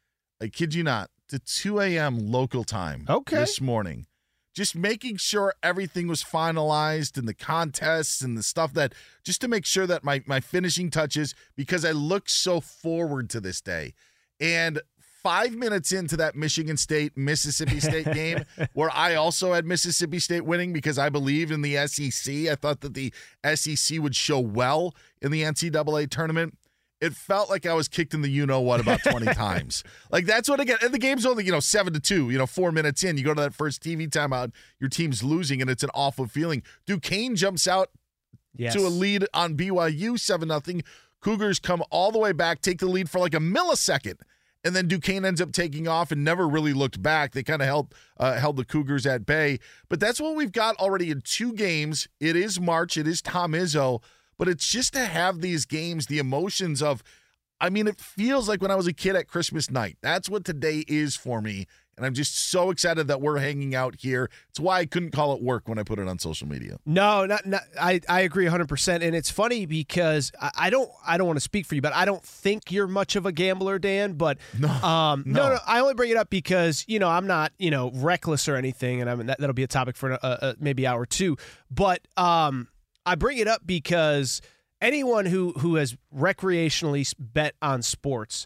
I kid you not, to two a.m. local time Okay. this morning, just making sure everything was finalized and the contests and the stuff that, just to make sure that my, my finishing touches, because I look so forward to this day. And five minutes into that Michigan State, Mississippi State game, where I also had Mississippi State winning because I believed in the S E C, I thought that the S E C would show well in the N C double A tournament. It felt like I was kicked in the you-know-what about twenty times. Like, that's what I get. And the game's only, you know, seven to two, you know, four minutes in. You go to that first T V timeout, your team's losing, and it's an awful feeling. Duquesne jumps out Yes. to a lead on B Y U, seven nothing. Cougars come all the way back, take the lead for like a millisecond, and then Duquesne ends up taking off and never really looked back. They kind of held uh, held the Cougars at bay. But that's what we've got already in two games. It is March. It is Tom Izzo. But it's just to have these games, the emotions of, I mean, it feels like when I was a kid at Christmas night. That's what today is for me. And I'm just so excited that we're hanging out here. It's why I couldn't call it work when I put it on social media. No, not, not I, I agree one hundred percent. And it's funny because I, I don't I don't want to speak for you, but I don't think you're much of a gambler, Dan. But no, um, no. no, no, I only bring it up because, you know, I'm not, you know, reckless or anything. And I mean, that, that'll be a topic for a, a, maybe hour two. But um, I bring it up because anyone who, who has recreationally bet on sports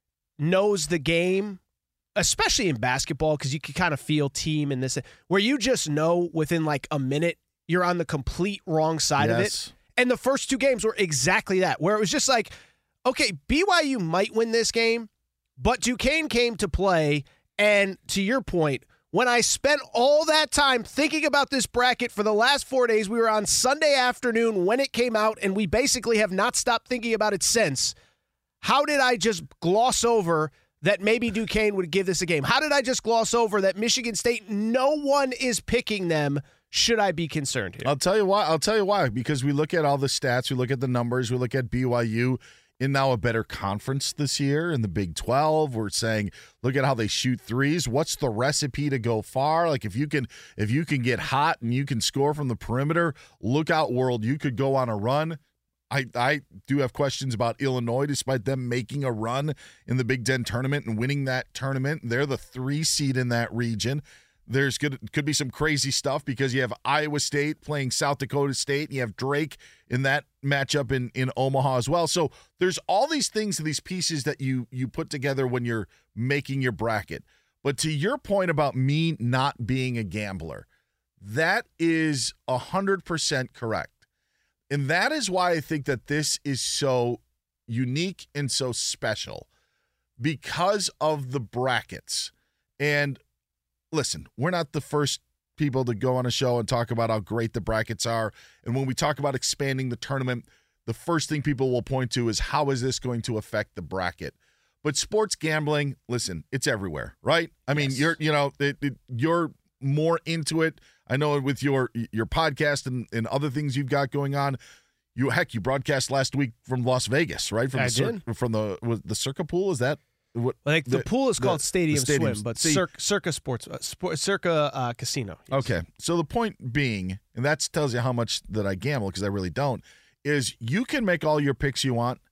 knows the game, especially in basketball, because you can kind of feel team in this, where you just know within like a minute you're on the complete wrong side yes. of it. And the first two games were exactly that, where it was just like, okay, B Y U might win this game, but Duquesne came to play. And to your point, when I spent all that time thinking about this bracket for the last four days, we were on Sunday afternoon when it came out, and we basically have not stopped thinking about it since. How did I just gloss over that maybe Duquesne would give this a game? How did I just gloss over that Michigan State, no one is picking them? Should I be concerned here? I'll tell you why. I'll tell you why. Because we look at all the stats, we look at the numbers, we look at B Y U in now a better conference this year in the Big twelve. We're saying, look at how they shoot threes. What's the recipe to go far? Like if you can, if you can get hot and you can score from the perimeter, look out, world. You could go on a run. I, I do have questions about Illinois, despite them making a run in the Big Ten tournament and winning that tournament. They're the three seed in that region. There's good, could be some crazy stuff because you have Iowa State playing South Dakota State, and you have Drake in that matchup in, in Omaha as well. So there's all these things, these pieces that you you put together when you're making your bracket. But to your point about me not being a gambler, that is one hundred percent correct. And that is why I think that this is so unique and so special, because of the brackets. And listen, we're not the first people to go on a show and talk about how great the brackets are. And when we talk about expanding the tournament, the first thing people will point to is how is this going to affect the bracket? But sports gambling, listen, it's everywhere, right? I mean, yes. you're, you know, it, it, you're more into it. I know with your your podcast and, and other things you've got going on. You heck, you broadcast last week from Las Vegas, right? From I the cir- did. from the was the Circa pool. Is that what? Like the, the pool is called the, Stadium, the stadium Swim, but see, Cir- Circa Sports, uh, Sport, Circa uh, Casino. Yes. Okay, so the point being, and that tells you how much that I gamble because I really don't. Is you can make all your picks you want.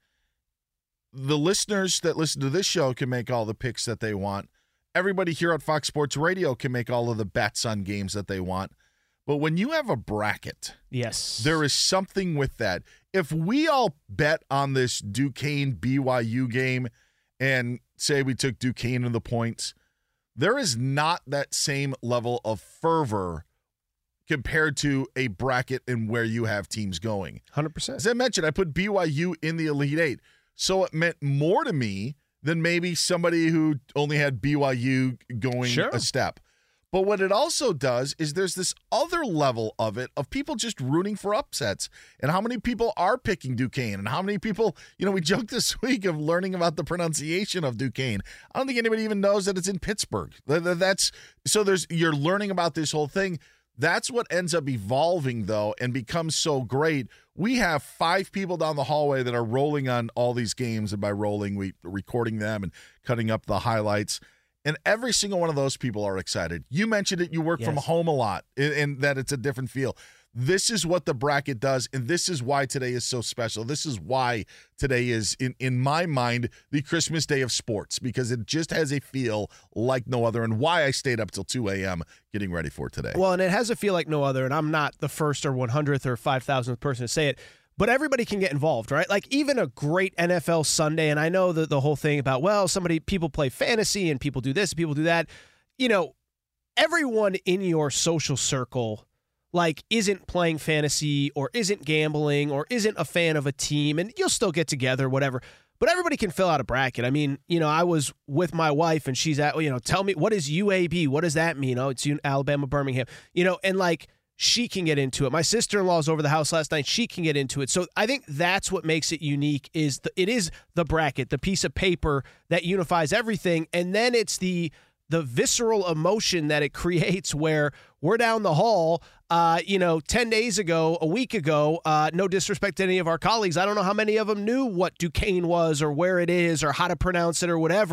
The listeners that listen to this show can make all the picks that they want. Everybody here at Fox Sports Radio can make all of the bets on games that they want. But when you have a bracket, yes, there is something with that. If we all bet on this Duquesne B Y U game and say we took Duquesne in the points, there is not that same level of fervor compared to a bracket and where you have teams going. one hundred percent. As I mentioned, I put B Y U in the Elite Eight. So it meant more to me than maybe somebody who only had B Y U going sure. a step. But what it also does is there's this other level of it of people just rooting for upsets and how many people are picking Duquesne and how many people, you know, we joked this week of learning about the pronunciation of Duquesne. I don't think anybody even knows that it's in Pittsburgh. That's so there's you're learning about this whole thing. That's what ends up evolving, though, and becomes so great. We have five people down the hallway that are rolling on all these games, and by rolling, we recording them and cutting up the highlights. And every single one of those people are excited. You mentioned it. You work yes. from home a lot, and, and that it's a different feel. This is what the bracket does, and this is why today is so special. This is why today is, in, in my mind, the Christmas day of sports, because it just has a feel like no other, and why I stayed up till two a.m. getting ready for today. Well, and it has a feel like no other, and I'm not the first or one hundredth or five thousandth person to say it, but everybody can get involved, right? Like even a great N F L Sunday, and I know the, the whole thing about, well, somebody, people play fantasy, and people do this, and people do that. You know, everyone in your social circle like isn't playing fantasy or isn't gambling or isn't a fan of a team, and you'll still get together, whatever. But everybody can fill out a bracket. I mean, you know, I was with my wife and she's at, you know, tell me, what is U A B? What does that mean? Oh, it's Alabama, Birmingham, you know, and like she can get into it. My sister-in-law's over the house last night. She can get into it. So I think that's what makes it unique is the, it is the bracket, the piece of paper that unifies everything. And then it's the the visceral emotion that it creates where we're down the hall, uh, you know, ten days ago, a week ago, uh, no disrespect to any of our colleagues. I don't know how many of them knew what Duquesne was or where it is or how to pronounce it or whatever.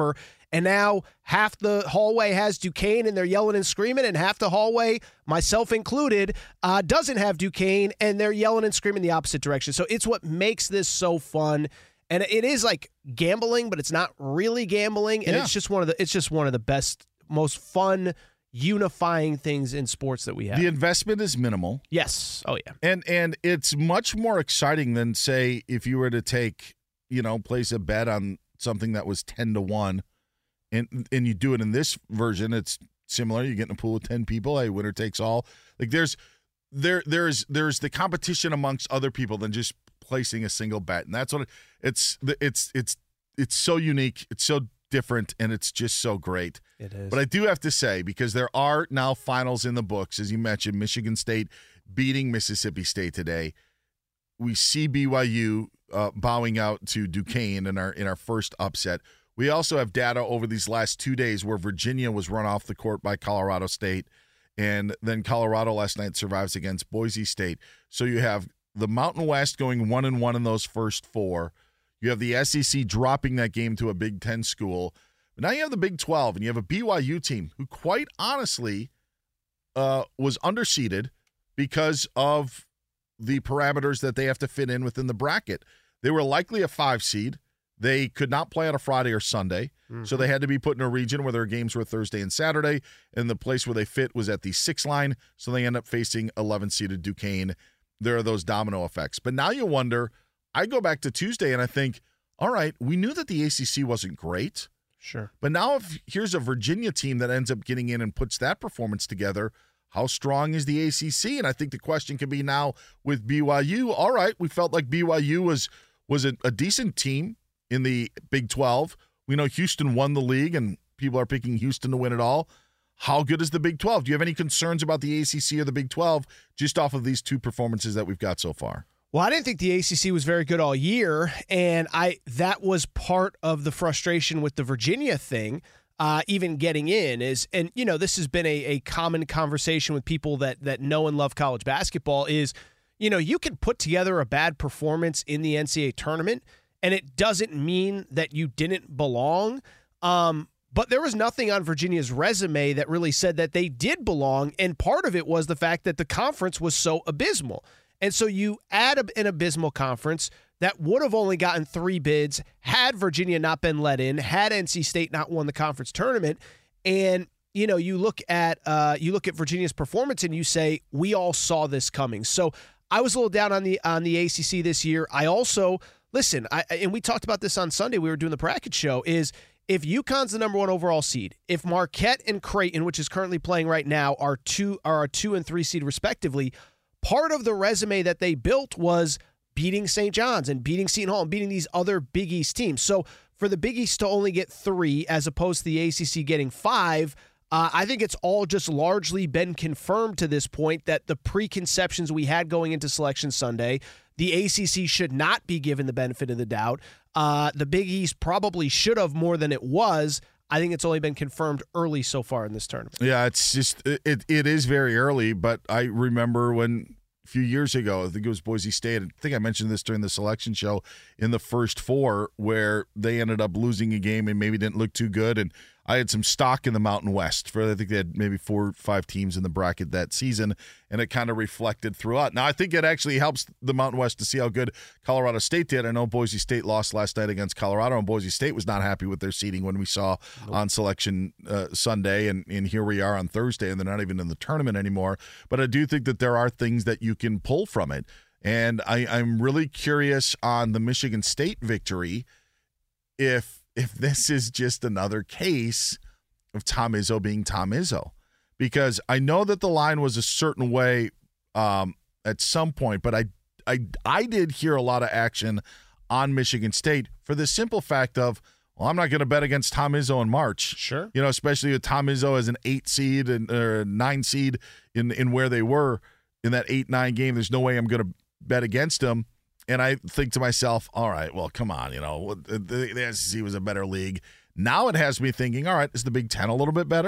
And now half the hallway has Duquesne and they're yelling and screaming, and half the hallway, myself included, uh, doesn't have Duquesne and they're yelling and screaming the opposite direction. So it's what makes this so fun. And it is like gambling, but it's not really gambling. And yeah. it's just one of the it's just one of the best, most fun, unifying things in sports that we have. The investment is minimal. Yes. Oh, yeah. And and it's much more exciting than, say, if you were to take, you know, place a bet on something that was ten to one, and and you do it in this version, it's similar. You get in a pool of ten people, hey, winner takes all. Like there's there there's there's the competition amongst other people than just placing a single bet. And that's what it, it's it's it's it's so unique, it's so different, and it's just so great. It is. But I do have to say, because there are now finals in the books, as you mentioned, Michigan State beating Mississippi State today. We see B Y U uh, bowing out to Duquesne in our in our first upset. We also have data over these last two days where Virginia was run off the court by Colorado State, and then Colorado last night survives against Boise State. So you have the Mountain West going one and one in those first four. You have the S E C dropping that game to a Big Ten school. But now you have the Big twelve, and you have a B Y U team who, quite honestly, uh, was underseeded because of the parameters that they have to fit in within the bracket. They were likely a five seed. They could not play on a Friday or Sunday, mm-hmm. so they had to be put in a region where their games were Thursday and Saturday, and the place where they fit was at the six line, so they end up facing eleven-seeded Duquesne. There are those domino effects. But now you wonder, I go back to Tuesday and I think, all right, we knew that the A C C wasn't great. Sure. But now if here's a Virginia team that ends up getting in and puts that performance together, how strong is the A C C? And I think the question can be now with B Y U, all right, we felt like B Y U was was a, a decent team in the Big twelve. We know Houston won the league, and people are picking Houston to win it all. How good is the Big twelve? Do you have any concerns about the A C C or the Big twelve just off of these two performances that we've got so far? Well, I didn't think the A C C was very good all year, and I that was part of the frustration with the Virginia thing, uh, even getting in. is And, you know, this has been a, a common conversation with people that that know and love college basketball is, you know, you can put together a bad performance in the N C double A tournament, and it doesn't mean that you didn't belong. Um But there was nothing on Virginia's resume that really said that they did belong, and part of it was the fact that the conference was so abysmal. And so you add an abysmal conference that would have only gotten three bids had Virginia not been let in, had N C State not won the conference tournament, and you know you look at uh, you look at Virginia's performance and you say we all saw this coming. So I was a little down on the on the A C C this year. I also listen, I, and we talked about this on Sunday. We were doing the bracket show. Is if UConn's the number one overall seed, if Marquette and Creighton, which is currently playing right now, are two are a two and three seed respectively, part of the resume that they built was beating Saint John's and beating Seton Hall and beating these other Big East teams. So for the Big East to only get three as opposed to the A C C getting five, uh, I think it's all just largely been confirmed to this point that the preconceptions we had going into Selection Sunday, the A C C should not be given the benefit of the doubt. Uh, the Big East probably should have more than it was. I think it's only been confirmed early so far in this tournament. Yeah, it's just it it is very early, but I remember when a few years ago, I think it was Boise State, I think I mentioned this during the selection show, in the first four where they ended up losing a game and maybe didn't look too good, and I had some stock in the Mountain West. For I think they had maybe four or five teams in the bracket that season, and it kind of reflected throughout. Now, I think it actually helps the Mountain West to see how good Colorado State did. I know Boise State lost last night against Colorado, and Boise State was not happy with their seeding when we saw nope. on Selection uh, Sunday, and, and here we are on Thursday, and they're not even in the tournament anymore. But I do think that there are things that you can pull from it, and I, I'm really curious on the Michigan State victory if if this is just another case of Tom Izzo being Tom Izzo. Because I know that the line was a certain way um, at some point, but I, I, I did hear a lot of action on Michigan State for the simple fact of, well, I'm not going to bet against Tom Izzo in March. Sure. You know, especially with Tom Izzo as an eight seed and or a nine seed in, in where they were in that eight nine game. There's no way I'm going to bet against him. And I think to myself, all right, well, come on, you know, the, the S E C was a better league. Now it has me thinking, all right, is the Big Ten a little bit better?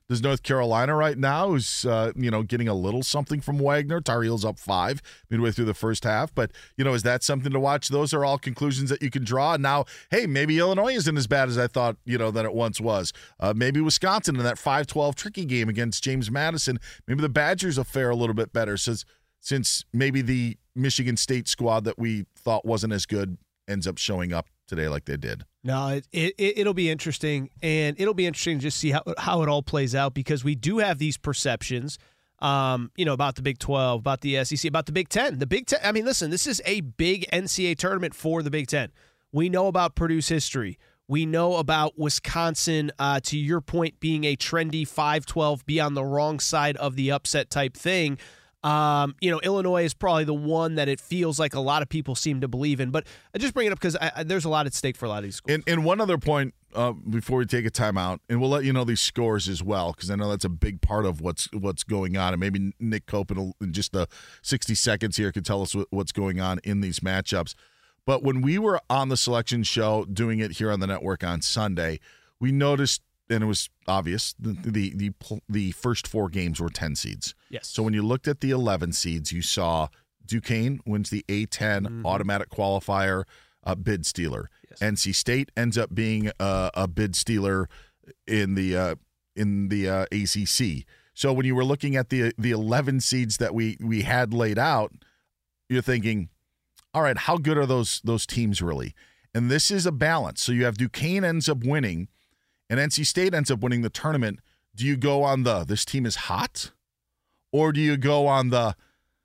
does North Carolina right now, who's uh, you know getting a little something from Wagner. Tar Heels up five midway through the first half. But, you know, is that something to watch? Those are all conclusions that you can draw. Now, hey, maybe Illinois isn't as bad as I thought, you know, that it once was. Uh, maybe Wisconsin in that five twelve tricky game against James Madison. Maybe the Badgers will fare a little bit better since, since maybe the Michigan State squad that we thought wasn't as good ends up showing up today like they did. No, it, it, it'll be interesting, and it'll be interesting to just see how, how it all plays out, because we do have these perceptions, um, you know, about the Big twelve, about the S E C, about the Big Ten. The Big Ten, I mean, listen, this is a big N C double A tournament for the Big Ten. We know about Purdue's history. We know about Wisconsin, uh, to your point, being a trendy five twelve, be on the wrong side of the upset type thing. Um, you know, Illinois is probably the one that it feels like a lot of people seem to believe in. But I just bring it up because I, I, there's a lot at stake for a lot of these schools. And, and one other point uh, before we take a timeout, and we'll let you know these scores as well, because I know that's a big part of what's what's going on. And maybe Nick Cope in, in just the sixty seconds here could tell us what, what's going on in these matchups. But when we were on the selection show doing it here on the network on Sunday, we noticed, and it was obvious, the, the the the first four games were ten seeds. Yes. So when you looked at the eleven seeds, you saw Duquesne wins the A ten mm-hmm. automatic qualifier, uh, bid stealer. Yes. N C State ends up being a, a bid stealer in the uh, in the uh, A C C. So when you were looking at the the eleven seeds that we we had laid out, you're thinking, all right, how good are those those teams really? And this is a balance. So you have Duquesne ends up winning, and N C State ends up winning the tournament. Do you go on the, this team is hot? Or do you go on the,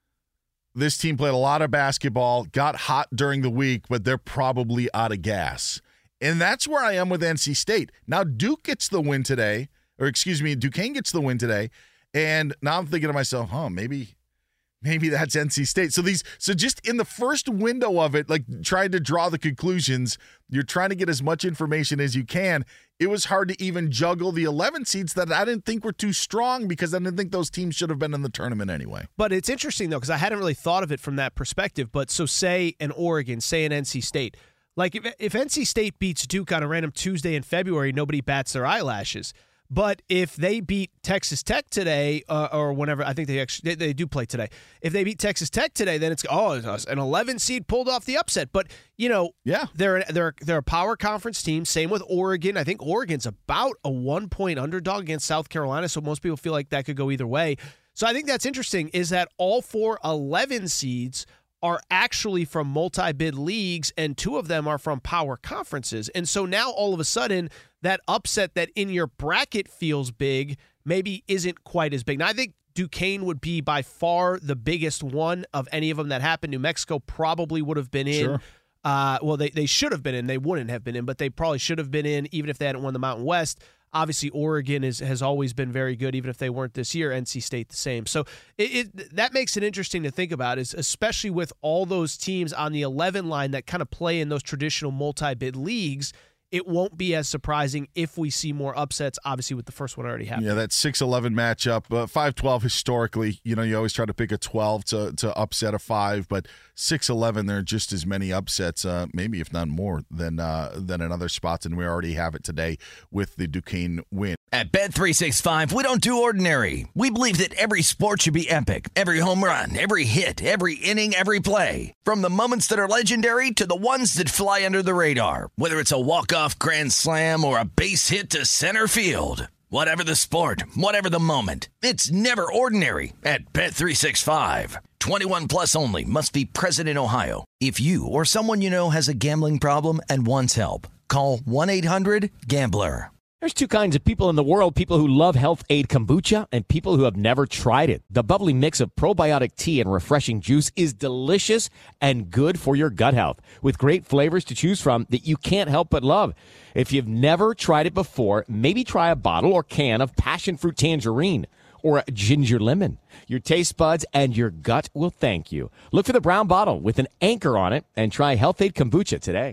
this team played a lot of basketball, got hot during the week, but they're probably out of gas? And that's where I am with N C State. Now, Duke gets the win today, or excuse me, Duquesne gets the win today. And now I'm thinking to myself, huh, maybe maybe that's N C State. So these, so just in the first window of it, like trying to draw the conclusions, you're trying to get as much information as you can. It was hard to even juggle the eleven seeds that I didn't think were too strong, because I didn't think those teams should have been in the tournament anyway. But it's interesting, though, because I hadn't really thought of it from that perspective. But so say an Oregon, say an N C State. Like if, if N C State beats Duke on a random Tuesday in February, nobody bats their eyelashes. But if they beat Texas Tech today, uh, or whenever, I think they actually they, they do play today. If they beat Texas Tech today, then it's oh, an eleven seed pulled off the upset. But you know, yeah, they're they're they're a power conference team. Same with Oregon. I think Oregon's about a one point underdog against South Carolina, so most people feel like that could go either way. So I think that's interesting. Is that all four eleven seeds are actually from multi-bid leagues, and two of them are from power conferences. And so now all of a sudden, that upset that in your bracket feels big maybe isn't quite as big. Now, I think Duquesne would be by far the biggest one of any of them that happened. New Mexico probably would have been in. Sure. Uh, well, they, they should have been in. They wouldn't have been in, but they probably should have been in even if they hadn't won the Mountain West. Obviously, Oregon is, has always been very good, even if they weren't this year. N C State the same. So it, it that makes it interesting to think about, is especially with all those teams on the eleven line that kind of play in those traditional multi-bid leagues, it won't be as surprising if we see more upsets, obviously, with the first one already happening. Yeah, that six eleven matchup, uh, five twelve historically, you know, you always try to pick a twelve to, to upset a five, but six eleven, there are just as many upsets, uh, maybe if not more, than uh, than in other spots, and we already have it today with the Duquesne win. At Bet three sixty-five, we don't do ordinary. We believe that every sport should be epic. Every home run, every hit, every inning, every play. From the moments that are legendary to the ones that fly under the radar. Whether it's a walk-off grand slam or a base hit to center field. Whatever the sport, whatever the moment, it's never ordinary at Bet three sixty-five. twenty-one plus only. Must be present in Ohio. If you or someone you know has a gambling problem and wants help, call one eight hundred gambler. There's two kinds of people in the world, people who love Health Aid Kombucha and people who have never tried it. The bubbly mix of probiotic tea and refreshing juice is delicious and good for your gut health, with great flavors to choose from that you can't help but love. If you've never tried it before, maybe try a bottle or can of passion fruit tangerine or a ginger lemon. Your taste buds and your gut will thank you. Look for the brown bottle with an anchor on it and try Health Aid Kombucha today.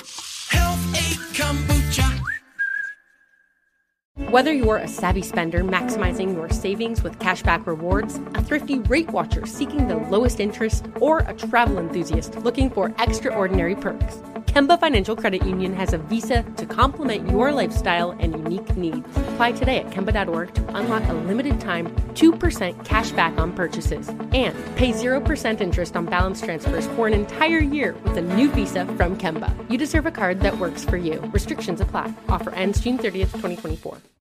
Health Aid Kombucha. Whether you're a savvy spender maximizing your savings with cashback rewards, a thrifty rate watcher seeking the lowest interest, or a travel enthusiast looking for extraordinary perks, Kemba Financial Credit Union has a visa to complement your lifestyle and unique needs. Apply today at Kemba dot org to unlock a limited time two percent cash back on purchases and pay zero percent interest on balance transfers for an entire year with a new visa from Kemba. You deserve a card that works for you. Restrictions apply. Offer ends June thirtieth, twenty twenty-four.